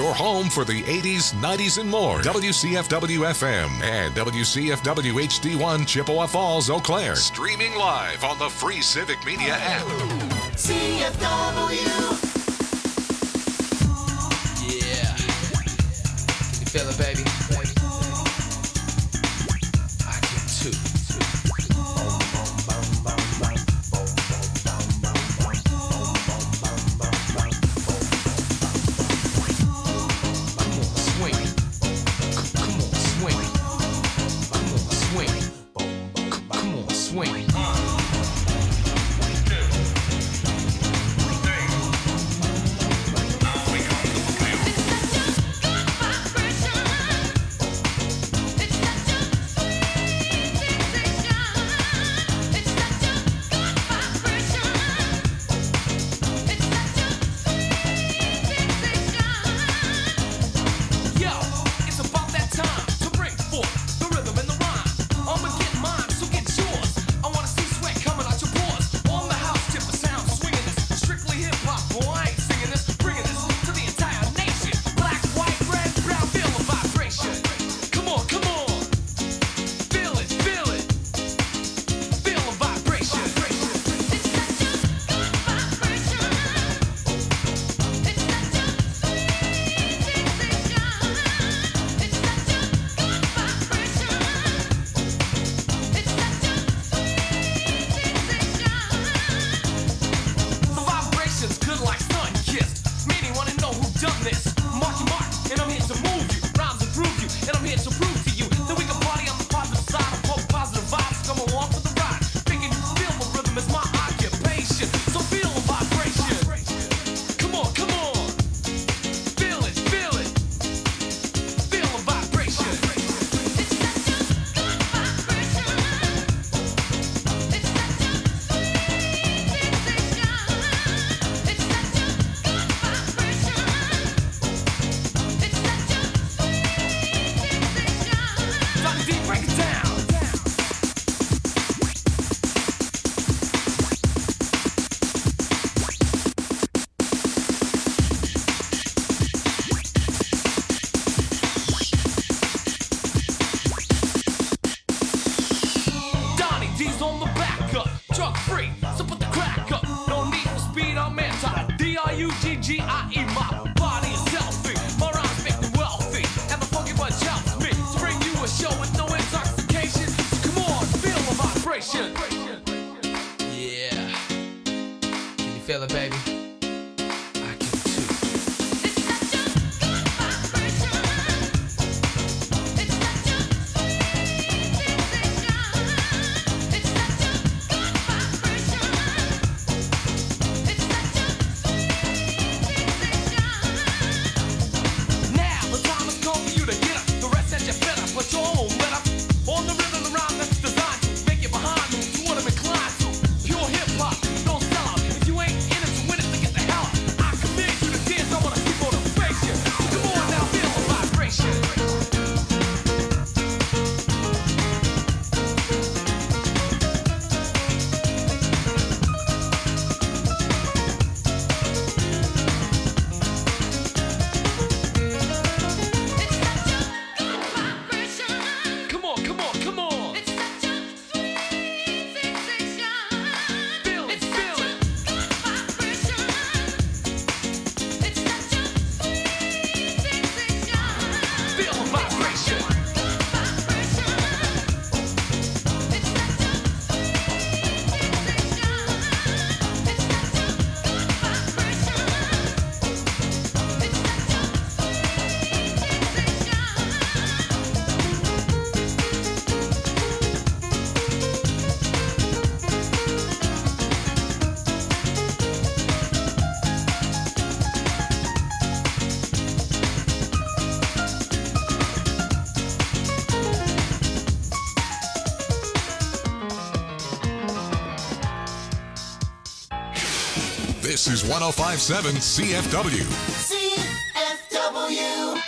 your home for the 80s, 90s, and more. WCFW-FM and WCFW HD1 Chippewa Falls, Eau Claire. Streaming live on the free Civic Media app. CFW. Yeah. Can you feel it, baby? I can too. This is 105.7 CFW. CFW.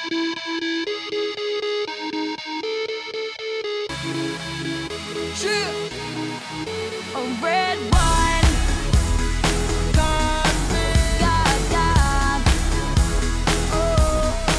A red wine. God, God. Oh.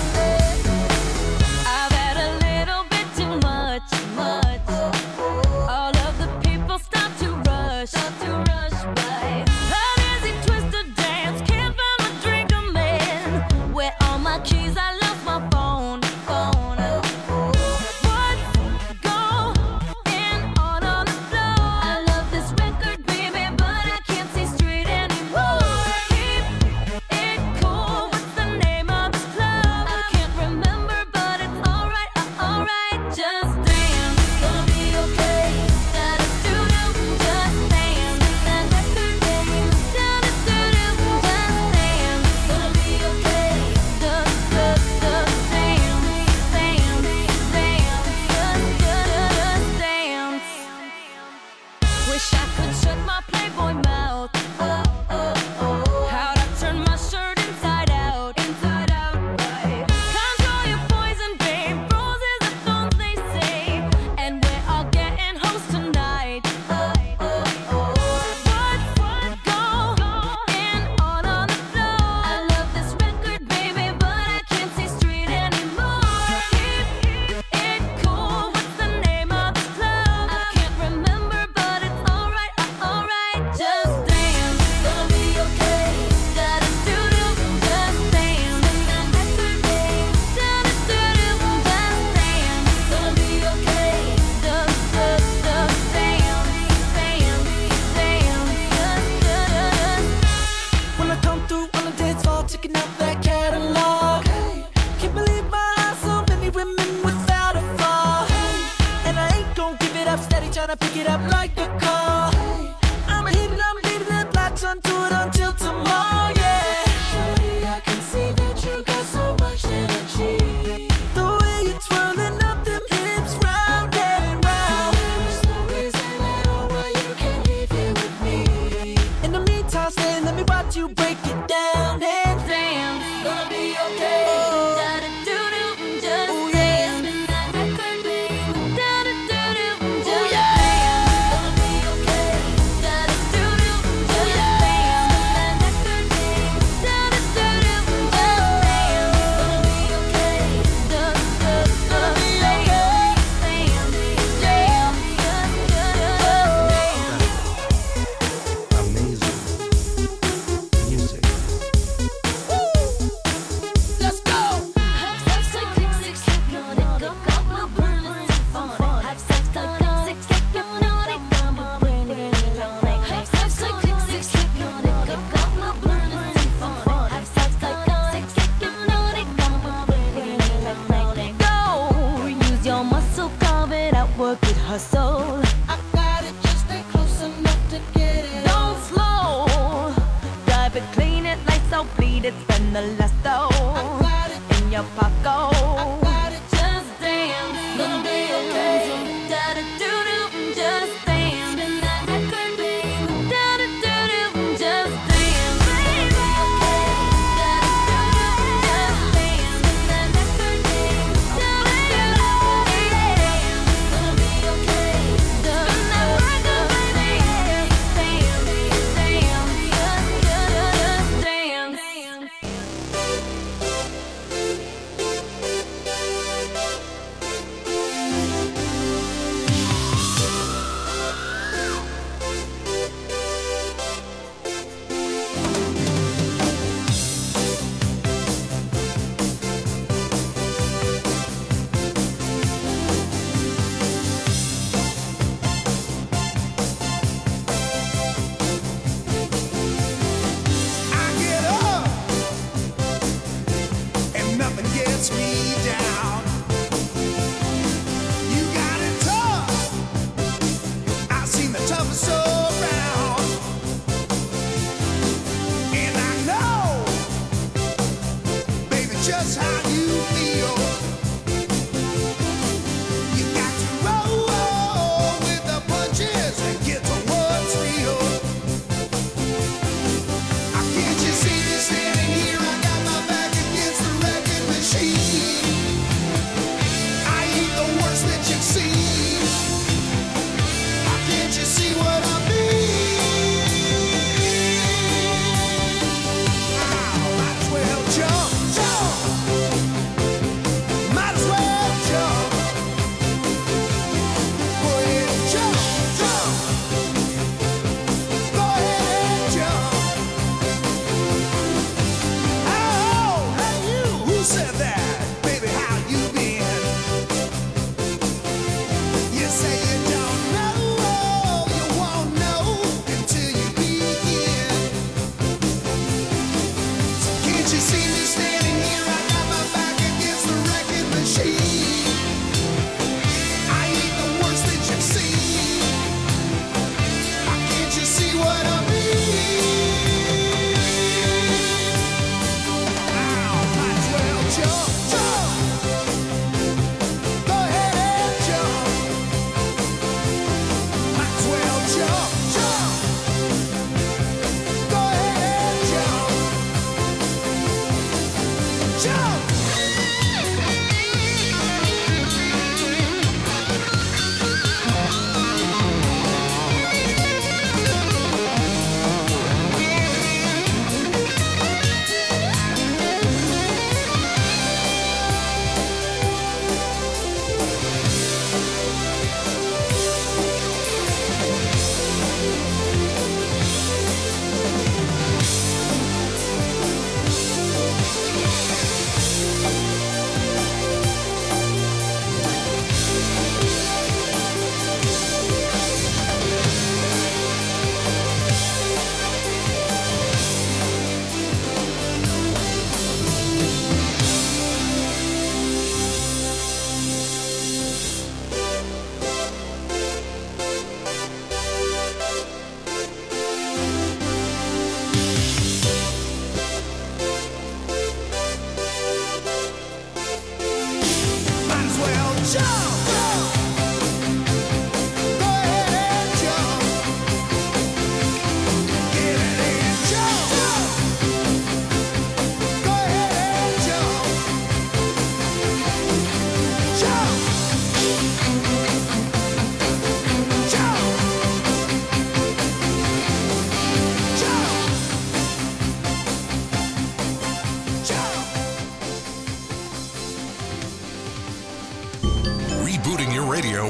could shut my Playboy mouth. Oh, oh, oh. How'd I turn my shirt inside out? Inside out. Control your poison, babe. Roses are thorns, they say. And we're all getting hoes tonight. Oh, oh, oh. What's going on the floor? I love this record, baby, but I can't see straight anymore. Keep it cool. What's the name of this club? I can't remember, but it's alright, alright. Just dance, gonna be okay. Da-da-doo-doo, just dance. That record, babe. Da-da-doo-doo, just dance. Gonna be okay. Just dance, When I come through on the dance floor, checking out that catalog. Can't believe my eyes, so many women without a flaw. And I ain't gon' give it up, steady tryna pick it up like a car. I'ma hit it, I'm leaving it, latch onto it until tomorrow, yeah. Shorty, I can see that you got so much energy. The way you're twirling up them hips round and round. There's no reason at all why you can't leave here with me. In the meantime, stay, let me watch you break it down and dance. gonna be okay. Da-da-doo-doo, just Oh, yeah. dance. That record, babe. Da-da-doo-doo, just yeah. dance. Gonna be okay. Da-da-doo-doo, just dance. That record, babe. Da-da-doo-doo, just dance. Gonna be okay. Just dance. Amazing music. Let's go. Go, use your muscle, carve it out, work it, hustle. I got it, just stay close enough to get it. Don't slow, drive it, clean it, lights out, bleed it, spend the last dough got it. in your pocket. got it. Just dance, Gonna be okay. Da-da-doo-doo, just dance. Spin that record, babe. Da-da-doo-doo, just dance. Baby, okay. Da-da-doo-doo, just dance. Spin that record, babe. Da-da-doo-doo, gonna be okay. Spin that record, baby. Dance, dance, just dance.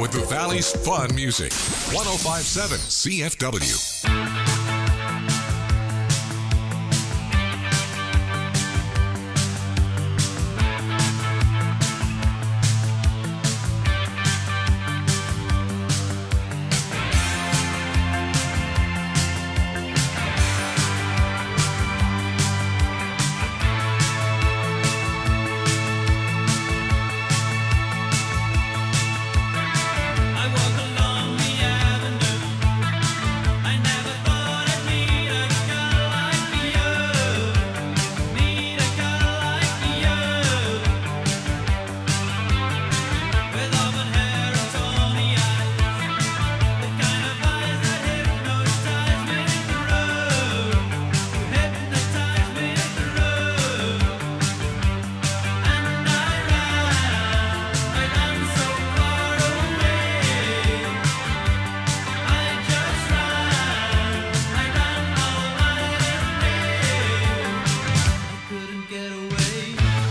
of the Valley's fun music. 1057 CFW. I walk along the avenue. I never thought I'd meet a girl like you. Meet a girl like you. With auburn hair and tawny eyes, the kind of eyes that hypnotize me through. You hypnotize me through. And I ran so far away. I just ran all night and day. I couldn't get away.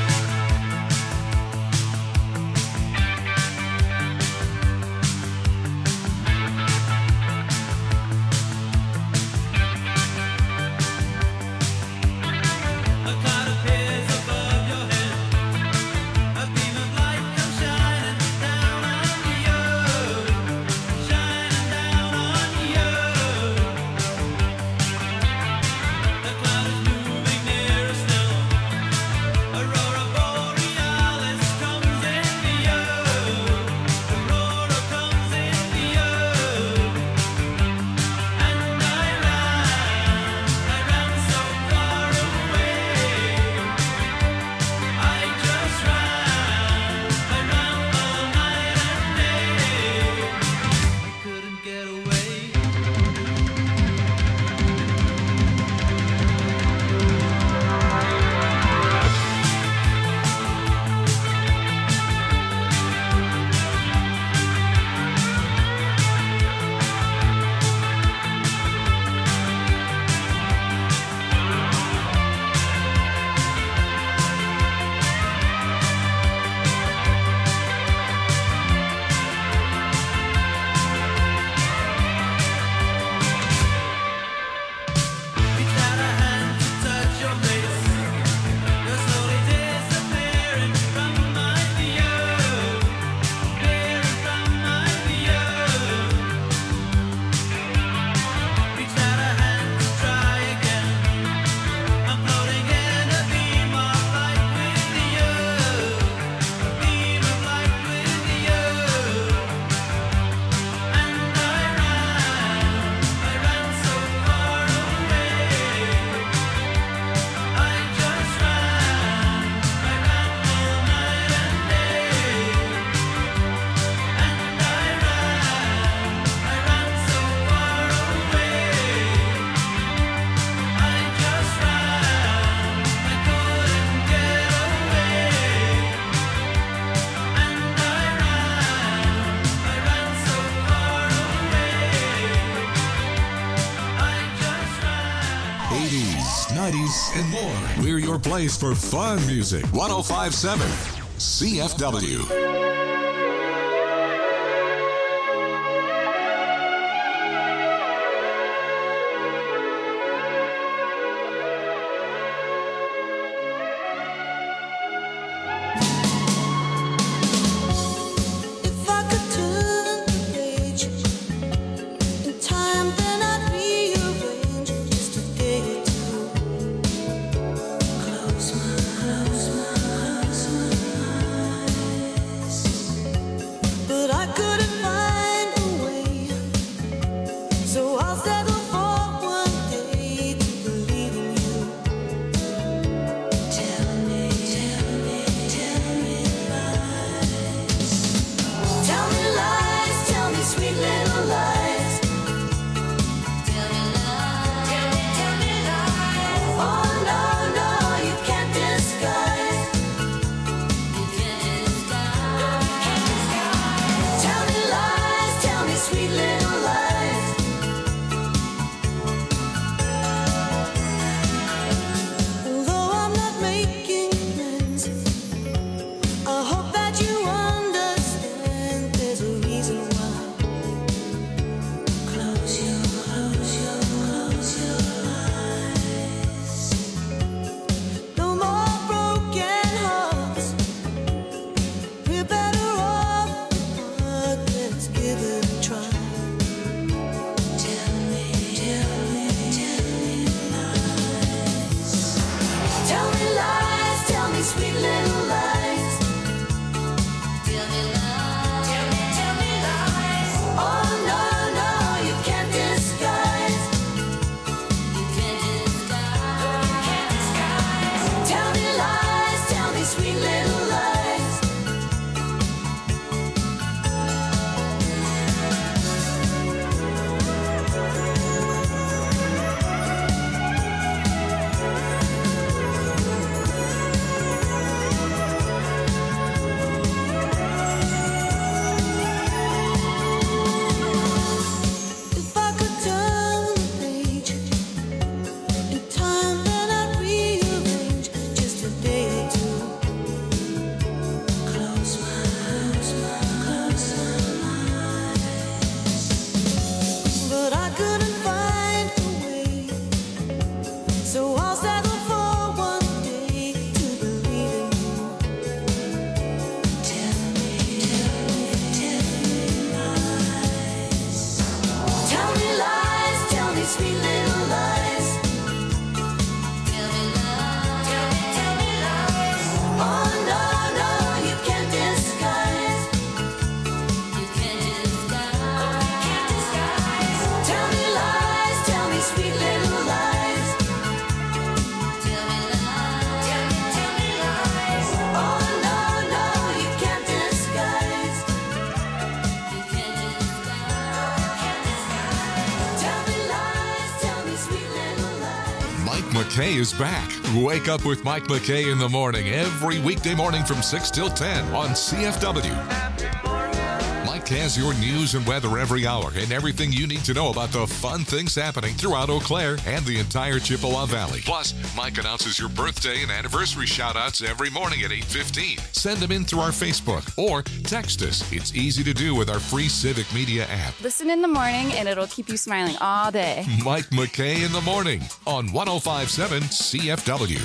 A cloud appears above your head. A beam of light comes shining down on you. Shining down on you. The cloud is moving nearer still. Aurora borealis comes into you. Aurora comes into you. And I ran so far away. I just ran all night and day. I couldn't get away. Reach out a hand to touch your face. You're slowly disappearing from my view. Disappearing from my view. Reach out a hand to try again. I'm floating in a beam of light with you. A beam of light with you. And I ran so far away. I just ran all night and day. And I ran so far away. I just ran, I couldn't get away. And I ran so far away. I just ran. 80s, 90s, and more. We're your place for fun music. 1057 CFW. If I could turn the page in time, then I'd rearrange just a day or two. Close my eyes. McKay is back. Wake up with Mike McKay in the morning every weekday morning from 6 till 10 on CFW. Mike has your news and weather every hour and everything you need to know about the fun things happening throughout Eau Claire and the entire Chippewa Valley. Plus, Mike announces your birthday and anniversary shout-outs every morning at 8:15. Send them in through our Facebook or text us. It's easy to do with our free Civic Media app. Listen in the morning and it'll keep you smiling all day. Mike McKay in the morning on 105.7 CFW.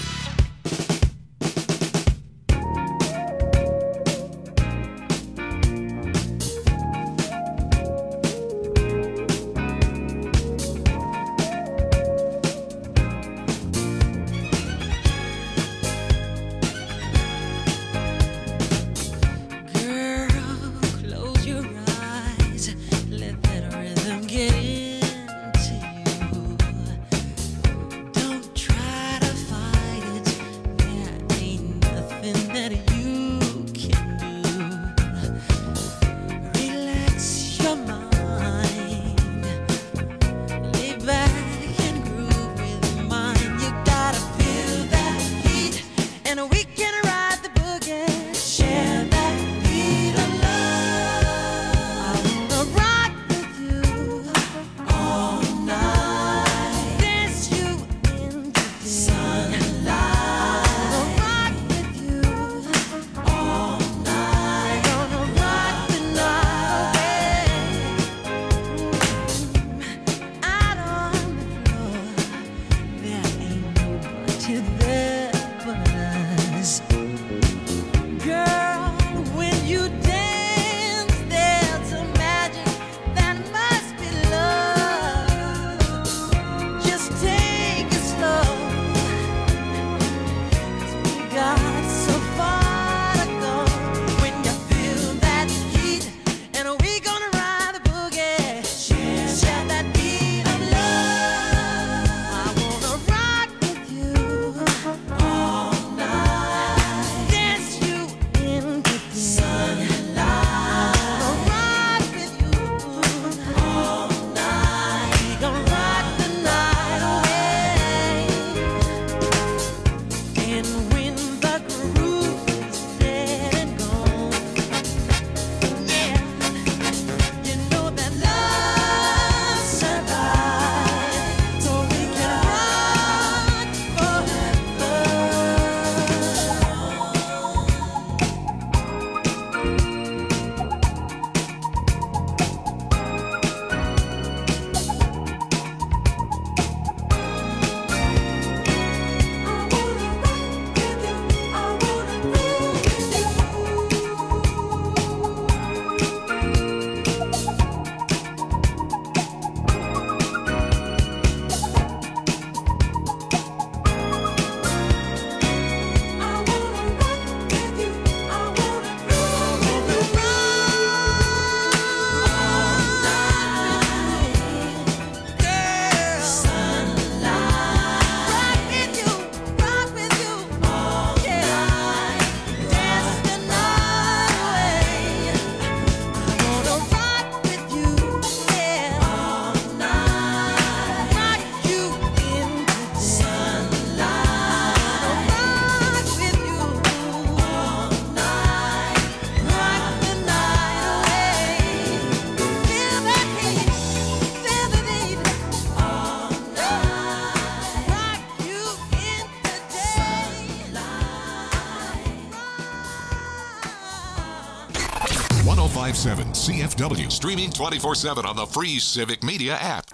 CFW, streaming 24/7 on the free Civic Media app.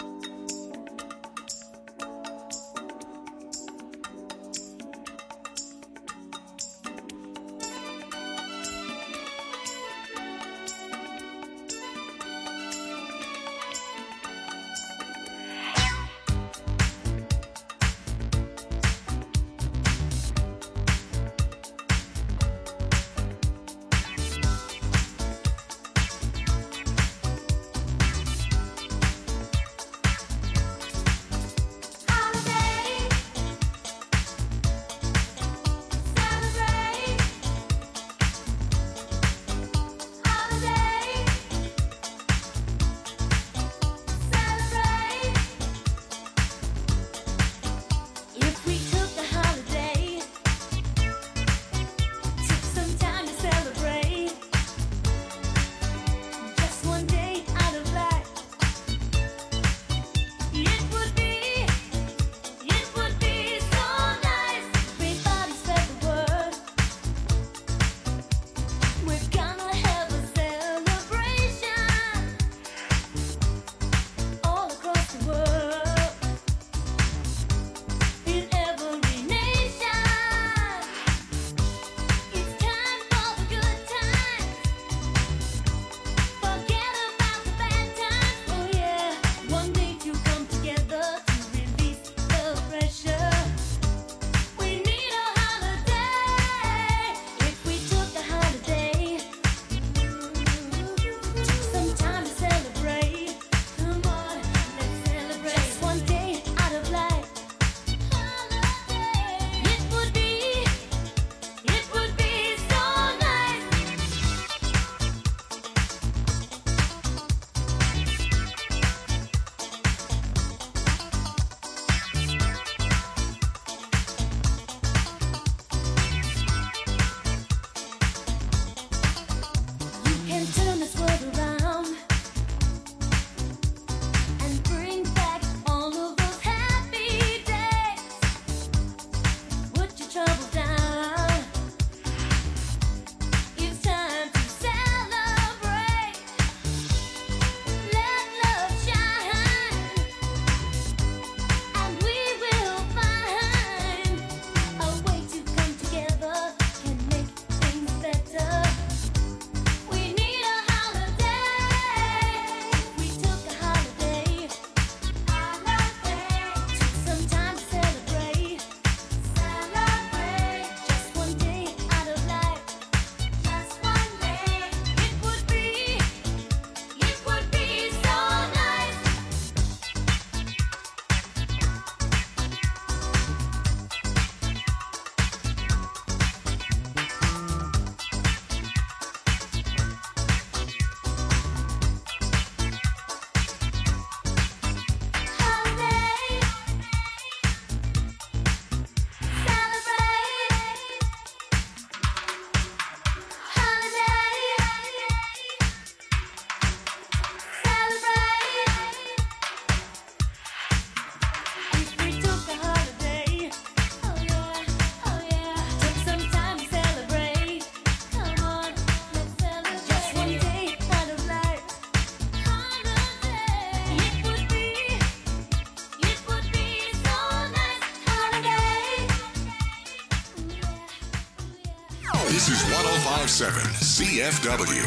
This is 1057 CFW.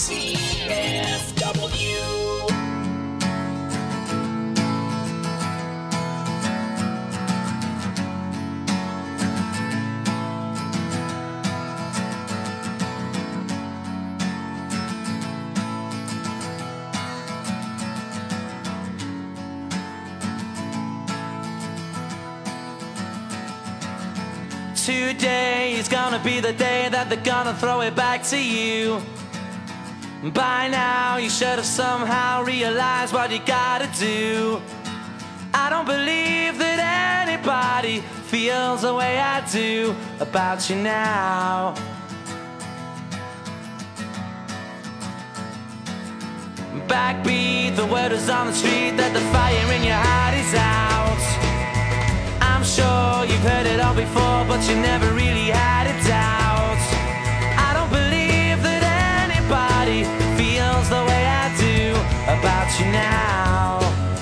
Today is gonna be the day that they're gonna throw it back to you. By now you should have somehow realized what you gotta do. I don't believe that anybody feels the way I do about you now. Backbeat, the word is on the street that the fire in your heart is out. I'm sure you've heard it all before, but you never really had a doubt. I don't believe that anybody feels the way I do about you now.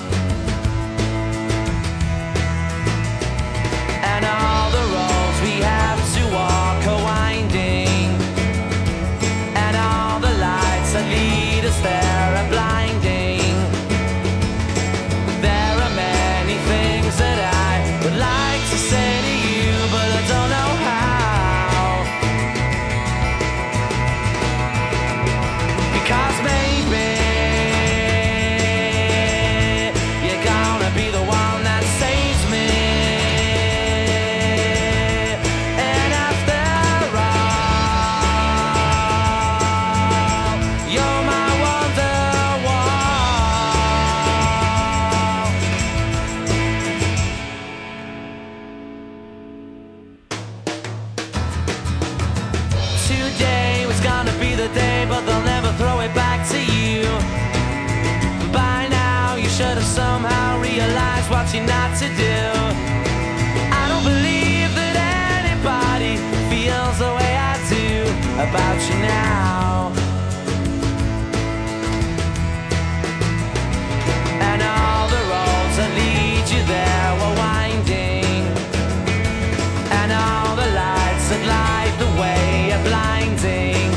And all the roads we have to walk are winding, and all the lights that lead us there are blinding. There are many things that I would like to say to you, but I don't know how. Because maybe you're gonna be the one that saves me. And after all, you're my Wonderwall. Today was gonna be the day, but they'll never throw it back to you. By now you should have somehow realized what you're not to do. I don't believe that anybody feels the way I do about you now. And all the roads that lead you there were winding, and all the lights that light the way are blinding.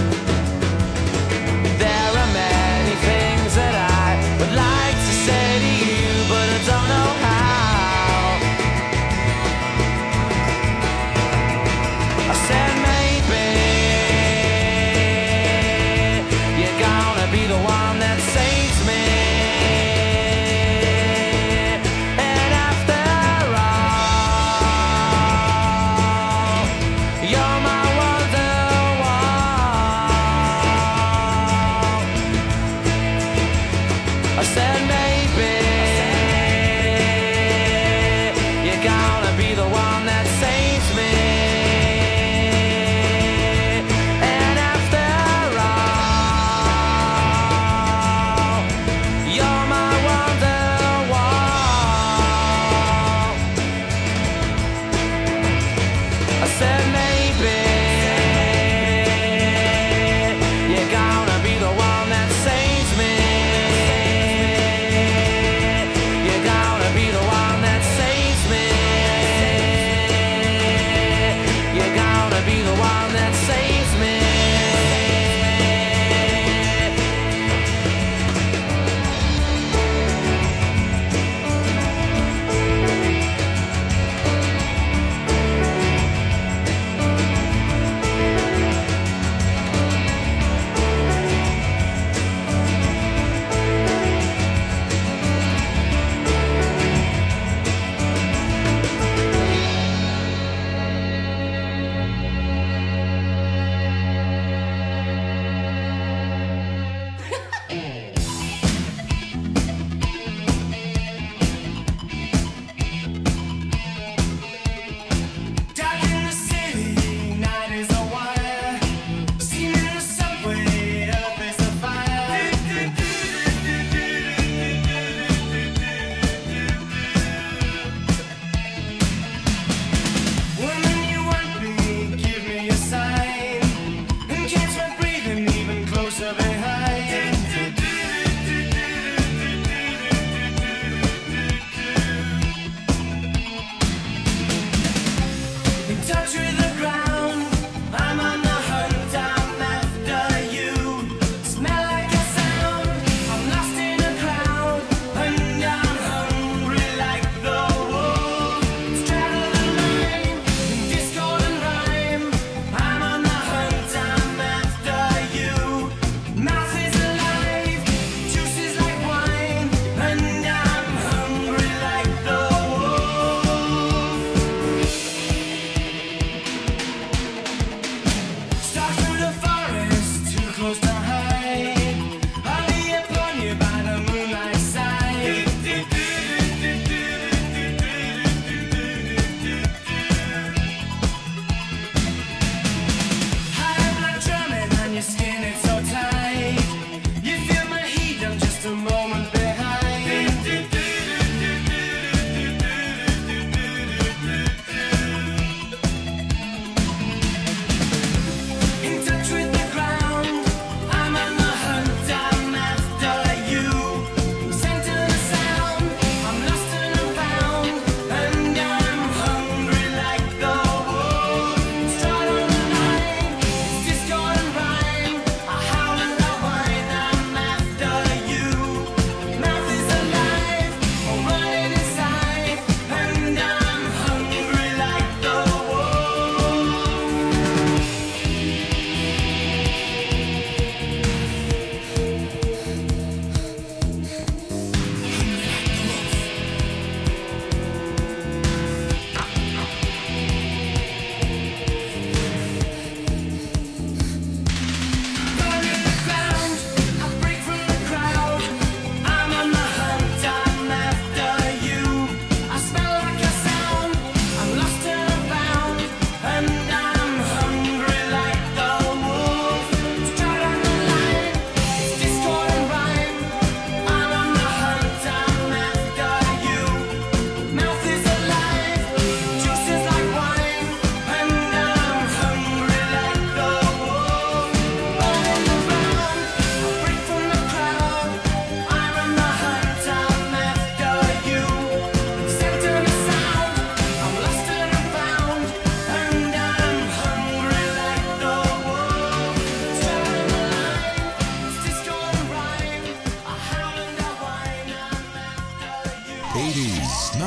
There are many things that I would like to say to you, but I don't know how.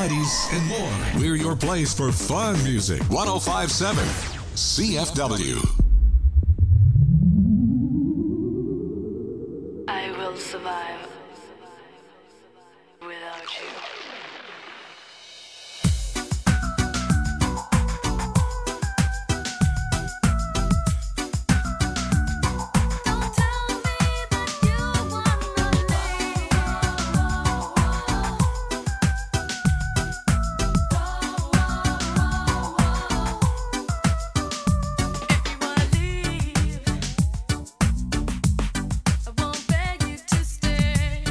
90s, and more. We're your place for fun music. 105.7 CFW. I will survive without you. Don't tell me that you wanna leave. If you wanna leave, I won't beg you to stay.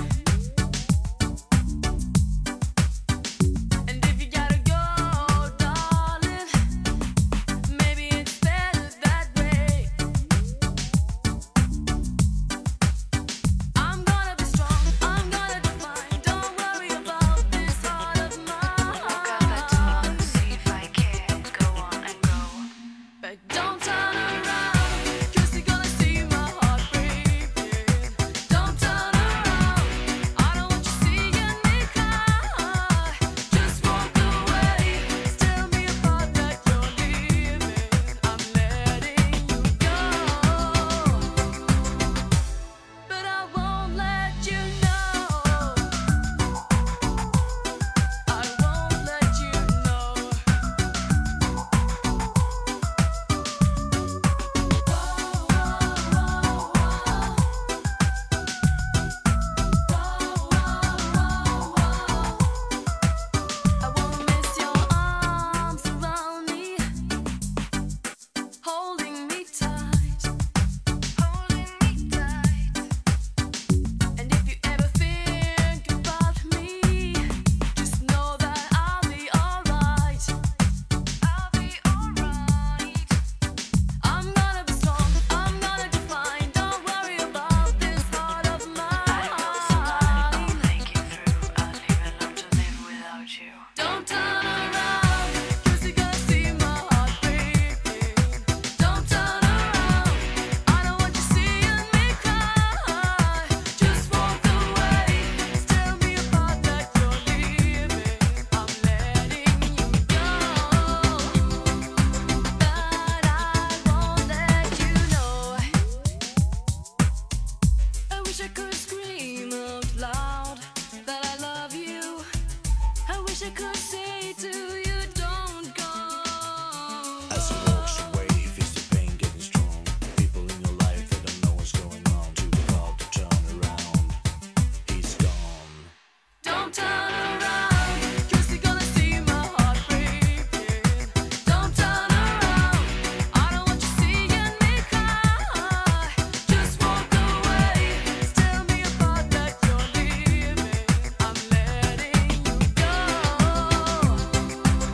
And if you gotta go, darling, maybe it's better that way. I'm gonna be strong, I'm gonna define. Don't worry about this heart of mine. See if I can go on and go. But don't turn around, 'cause you're gonna see my heart breaking. Don't turn around, I don't want you seeing me cry. Just walk away, tell me apart that you're leaving. I'm letting you go, but I won't let you know. I won't let you know. I won't miss your arms around me, holding me tight, And if you ever think about me, just know that I'll be alright. I'm gonna be strong, I'm gonna define. Don't worry about this heart of mine. I'll make it through, I'll leave alone to live without you. Don't turn around, 'cause you're gonna see my heart breaking. Don't turn around, I don't want you seeing me cry. Just walk away, tell me apart that you're leaving. I'm letting you go, but I won't let you know. I wish I could scream out loud that I love you. I wish I could say to you, don't go. As he walks away, he feels the pain getting strong. People in your life, they don't know what's going on. Too proud to turn around. He's gone. Don't turn around, 'cause you're gonna see my heart breaking. Don't turn around, I don't want you seeing me cry. Just walk away, tell me apart that you're leaving. I'm letting you go,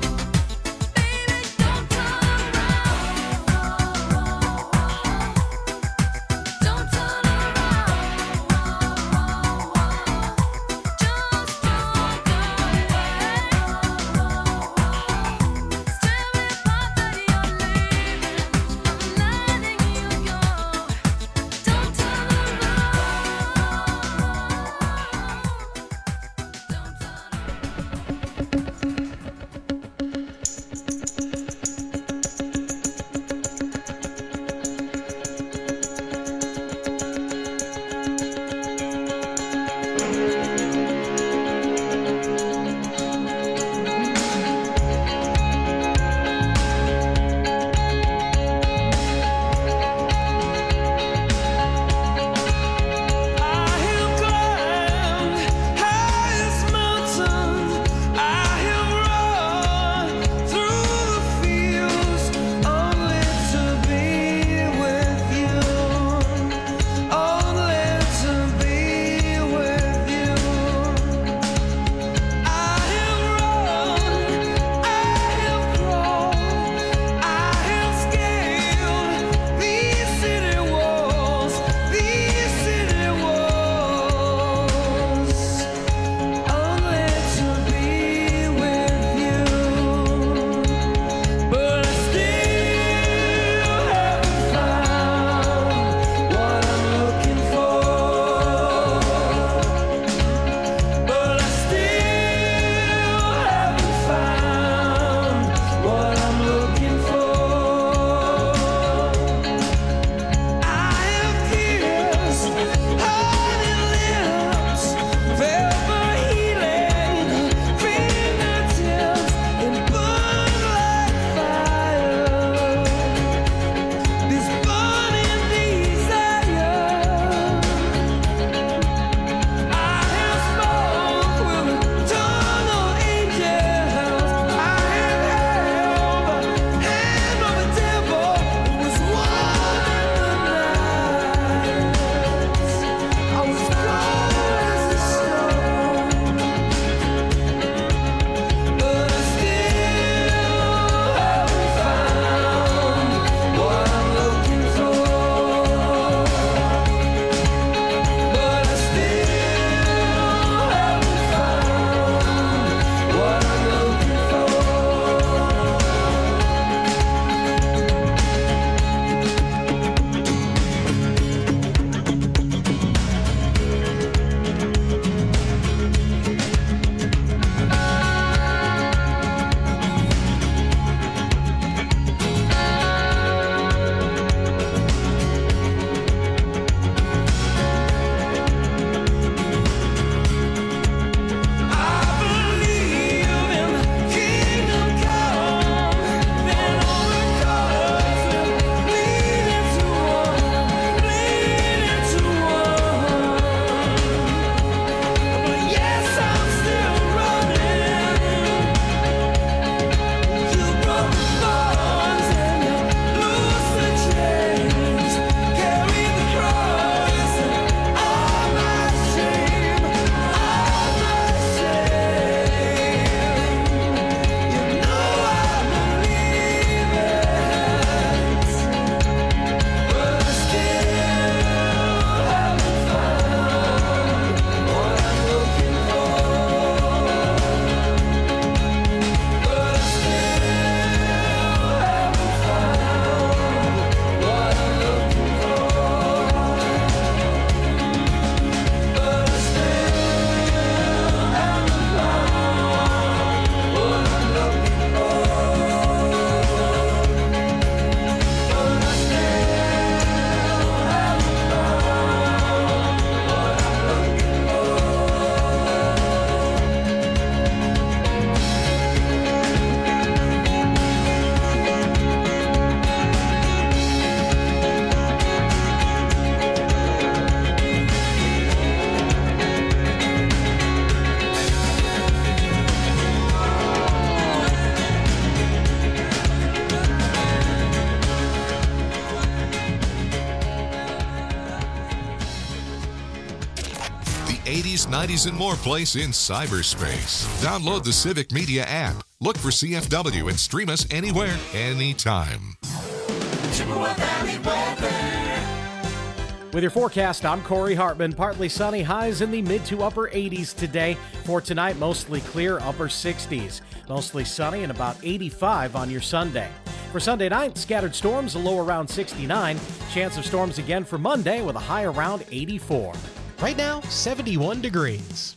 80s, 90s, and more place in cyberspace. Download the Civic Media app. Look for CFW and stream us anywhere, anytime. Chippewa Valley weather. With your forecast, I'm Corey Hartman. Partly sunny, highs in the mid to upper 80s today. For tonight, mostly clear, upper 60s. Mostly sunny and about 85 on your Sunday. For Sunday night, scattered storms, a low around 69. Chance of storms again for Monday with a high around 84. Right now, 71 degrees.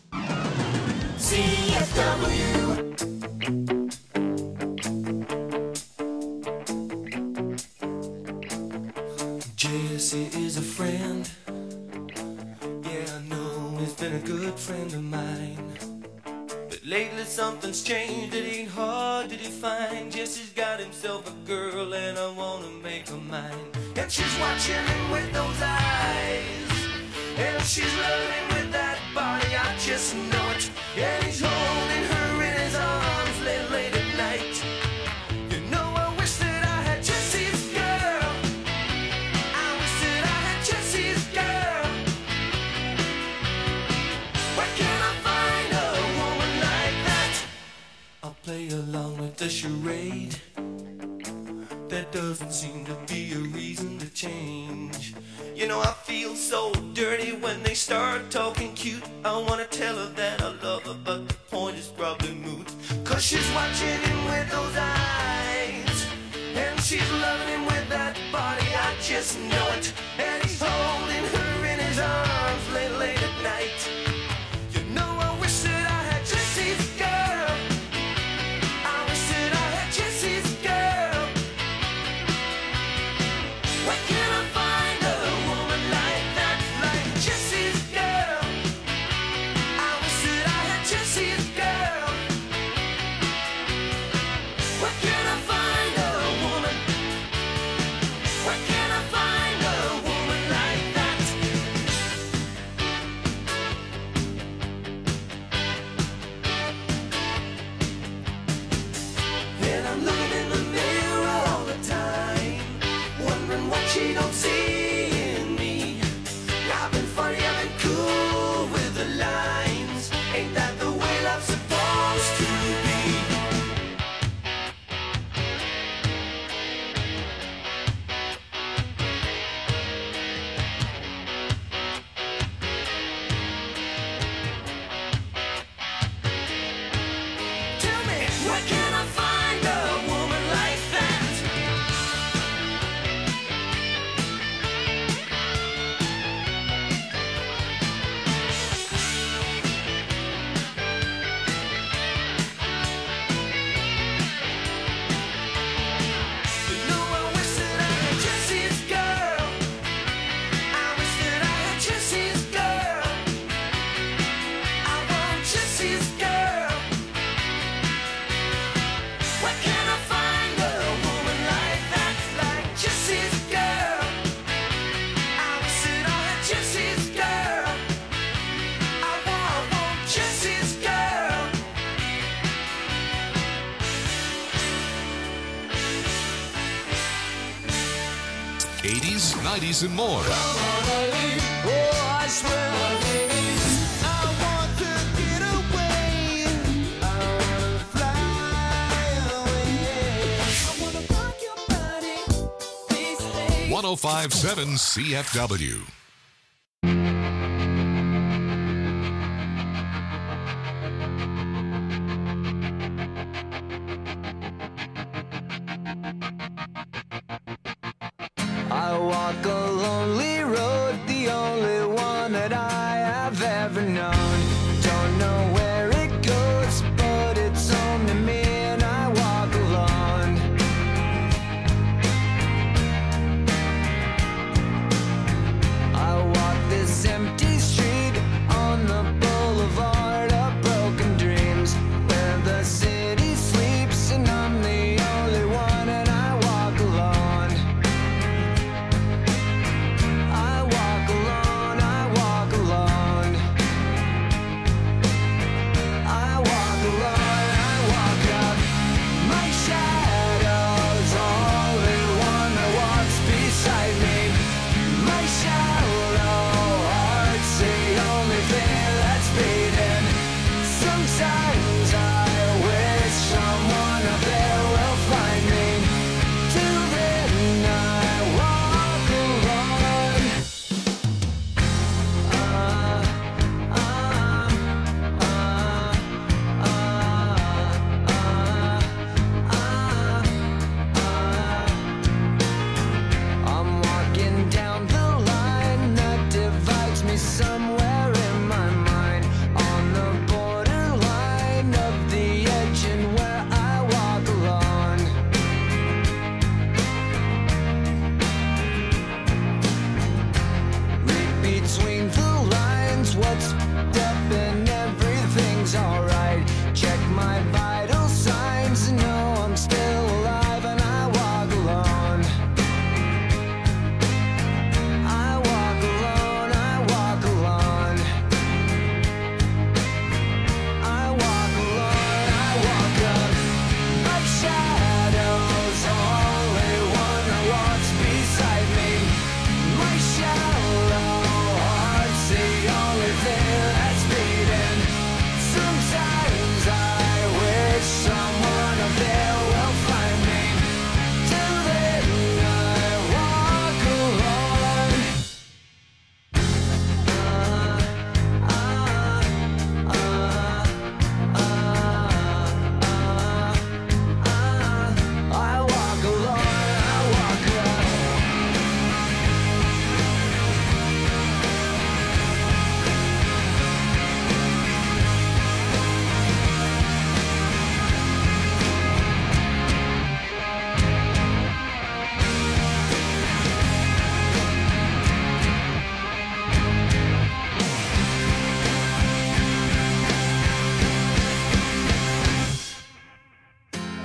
CFW. Jesse is a friend. Yeah, I know he's been a good friend of mine. But lately something's changed, it ain't hard to define. Jesse's got himself a girl and I wanna make her mine. And she's watching him with those eyes, and she's loving with that body, I just know it. And he's holding her in his arms late at night. You know I wish that I had Jesse's girl. I wish that I had Jesse's girl. Where can I find a woman like that? I'll play along with the charade. There doesn't seem to be a reason to change. You know I feel so dirty when they start talking cute. I wanna tell her that I love her, but the point is probably moot. Cause she's watching him with those eyes, and she's loving him with that body, I just know it. And he's holding her in his arms late at night. You know I wish that I had Jesse's girl. I wish that I had Jesse's girl. Where can I find a woman like that, like Jesse's girl? I wish that I had Jesse's girl. Where can I find a woman? Where can I find a woman like that? And I'm looking in the mirror all the time, wondering what she don't see in me. I've been funny, I've been cool with the lines. Ain't that the way love's supposed to be? Tell me, where can I find a woman like that? You know I wish that I had Jesse's girl. I wish that I had Jesse's girl. I want Jesse's girl. Where can I find a woman like that, like Jesse's girl? I wish that I had Jesse's girl. I want Jesse's girl. 80s, 90s, and more. I want to get away. I wanna fly away. I wanna rock your body these days. 1057 CFW. I walk a lonely road, the only one that I have ever known. Don't know where it goes, but it's home to me and I walk alone.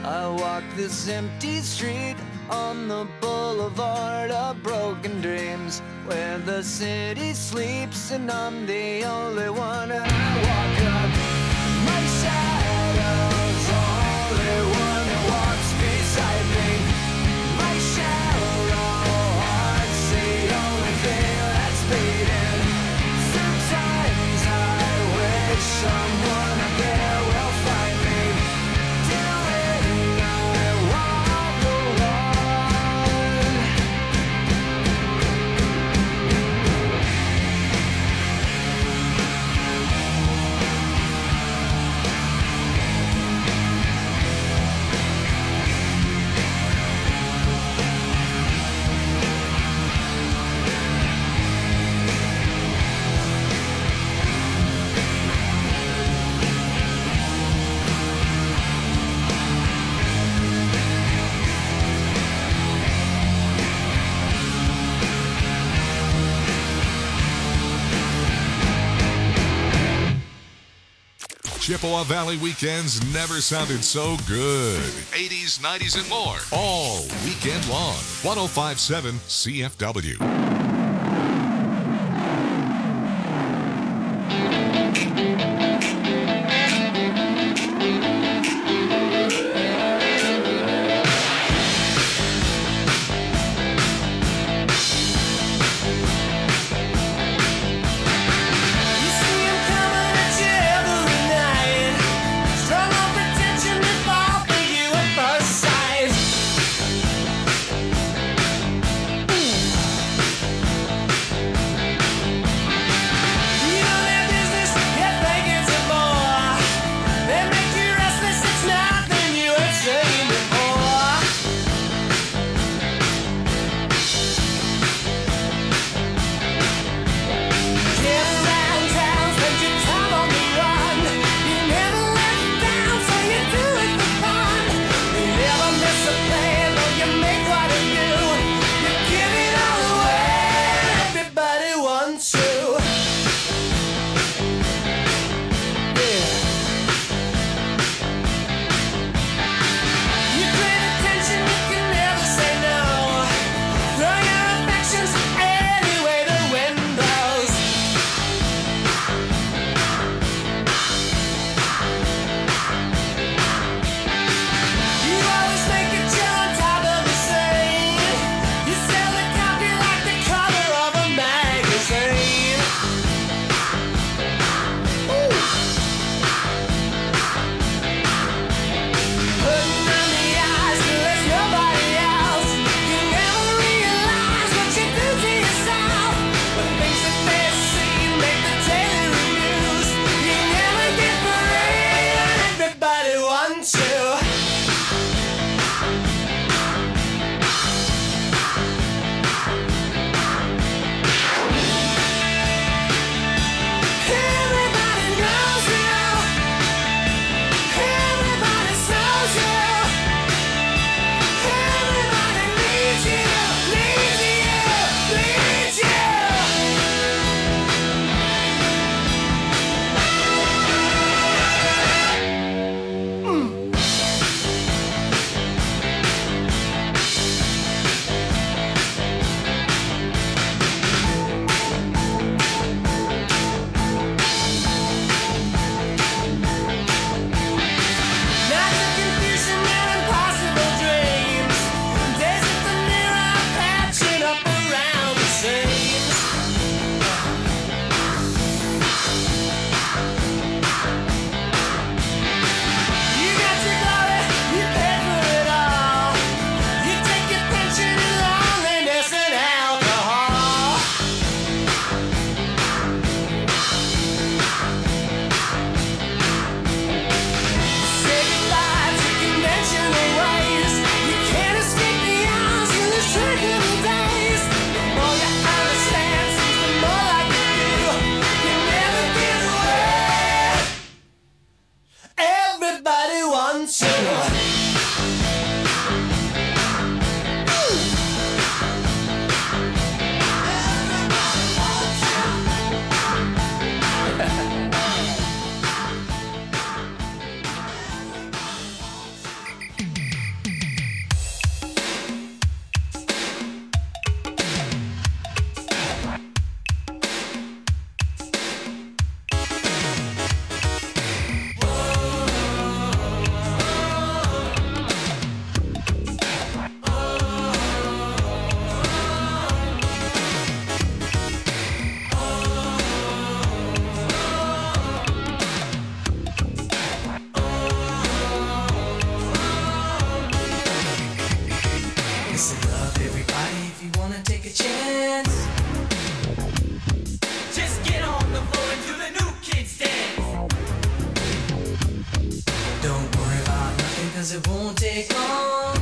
I walk this empty street on the boulevard of broken dreams, where the city sleeps and I'm the only one. And I walk up, my shadow's only one that walks beside me. My shallow heart's the only thing that's beating. Sometimes I wish someone up there will find me, doing I walk alone. Chippewa Valley weekends never sounded so good. 80s, 90s, and more. All weekend long. 105.7 CFW. Strong on pretension and fall for you at first sight. it won't take long.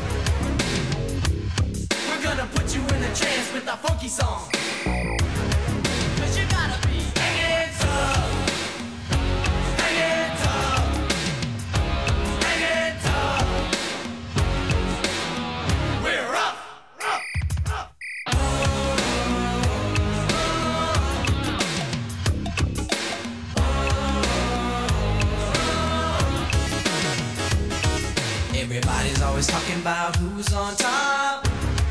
We're gonna put you in a trance with a funky song. 'Cause you gotta be hanging tough. Hanging tough. Hanging tough. We're up. Everybody's always talking about who's on top.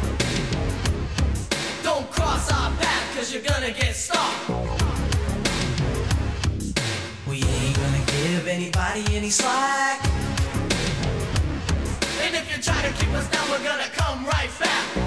Don't cross our path, 'cause you're gonna get stopped. We ain't gonna give anybody any slack. And if you try to keep us down, we're gonna come right back.